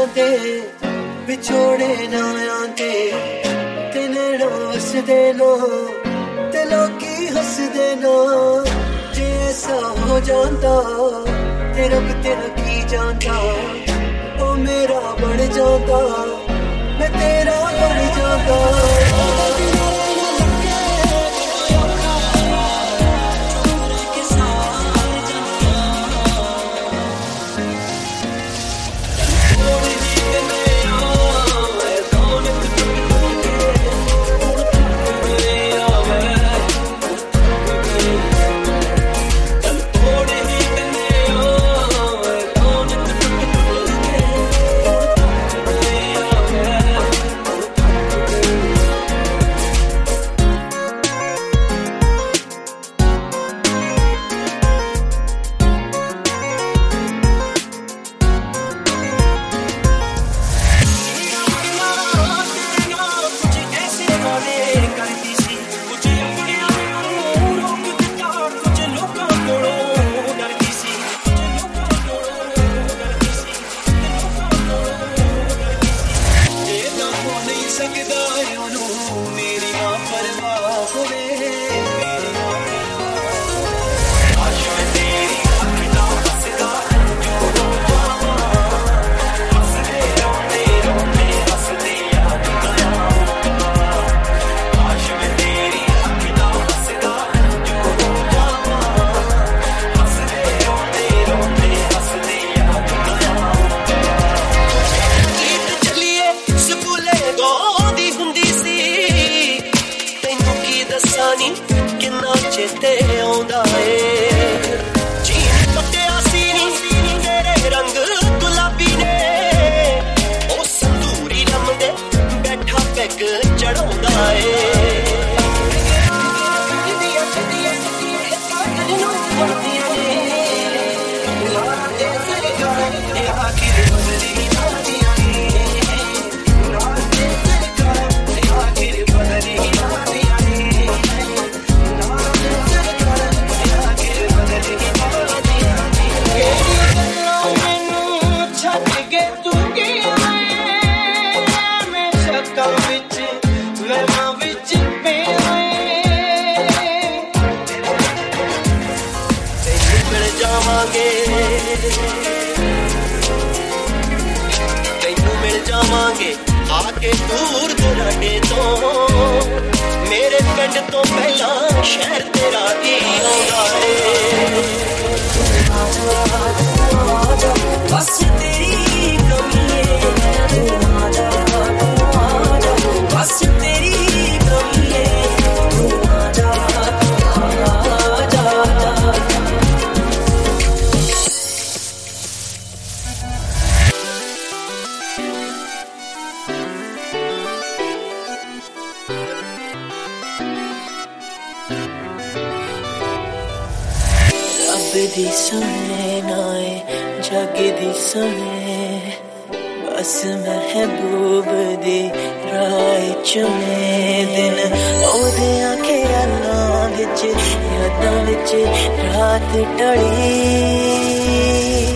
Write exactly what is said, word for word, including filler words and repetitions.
आते विछोड़े ना आते तेने रोस देना ते लोकी हंस देना जे ऐसा हो जाता ते रब तेरा की जानता ओ मेरा बढ़ जाता मैं तेरा बढ़ जाता किन्ना चेते आउंदा ए जीन पट्टिया सी नी तेरे रंग गुलाबी ने ओ संदूरी लमदे बैठा पैग चढ़ाउंदा ए तैनू मिल जावांगे आके दूर दराडे तो मेरे पिंड तो पहला शहर तेरा ही आउंदा ए बस तेरी कमी है तू आजा तू आजा बस तेरी कमी है तू आजा दी सुने नाए जग दी सुने बस महबूब दी राह चुने दिन ओदे ख्यालां विच यादां विच रात टली